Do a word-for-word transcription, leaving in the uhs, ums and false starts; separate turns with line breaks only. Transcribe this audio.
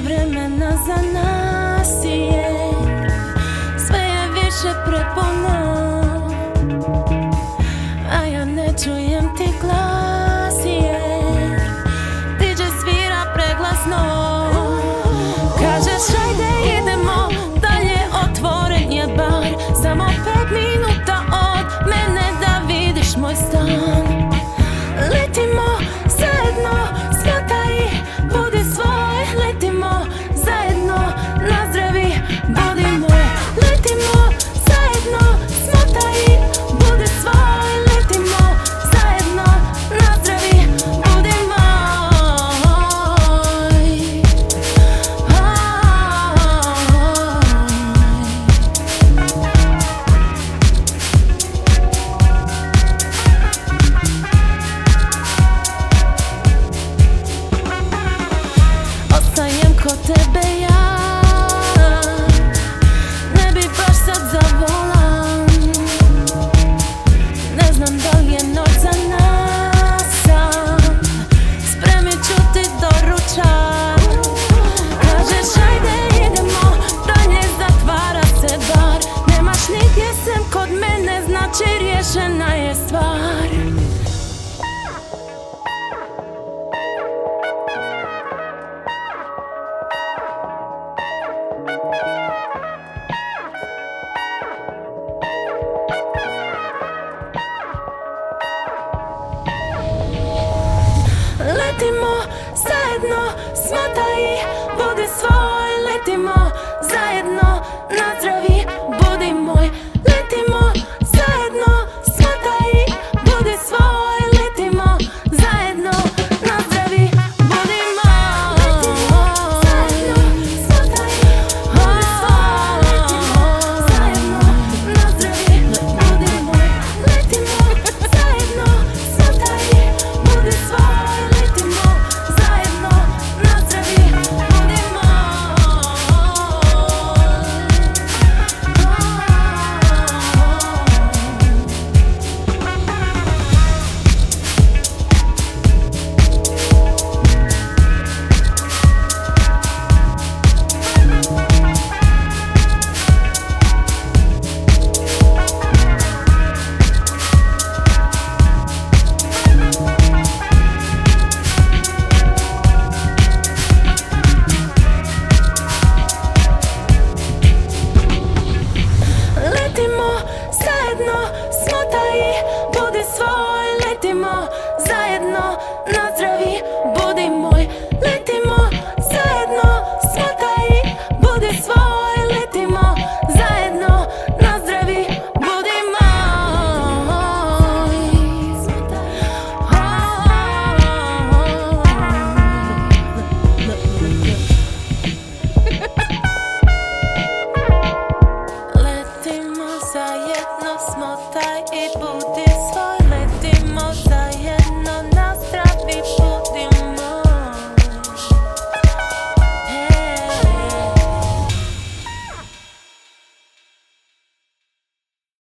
vremena za nas je, sve je više prepuno, a ja ne čujem ti glas jer D J svira preglasno. Kažeš ajde idemo dalje, otvoren je bar, samo pet minuta od mene da vidiš moj stan. Letimo zajedno, smotaj, budi svoj. Letimo zajedno, nazdravi, budi moj. Letimo zajedno, smotaj, budi svoj. Letimo zajedno, nazdravi, budi moj. Ostajem kod tebe ja, ne bi baš sad za volan. Ne znam da li je noć za nas, sam spremit ću ti doručak. Kažeš ajde idemo dalje, zatvara se bar, nemaš nigdje sem kod mene, znači riješena je stvar. Letimo zajedno, smotaj, budi svoj. Letimo zajedno, nazdravi, budi moj. Letimo zajedno, smotaj, budi svoj. Letimo zajedno, nazdravi, budi moj. Letimo zajedno, smotaj, budi svoj. Letimo zajedno, nazdravi, budi moj. Letimo zajedno, smotaj, budi svoj. Budi svoj, letimo zajedno, nazdravi, budi moj. Letimo zajedno, smotaj, budi svoj. Letimo zajedno, nazdravi, budi moj. Letimo zajedno, smotaj i budi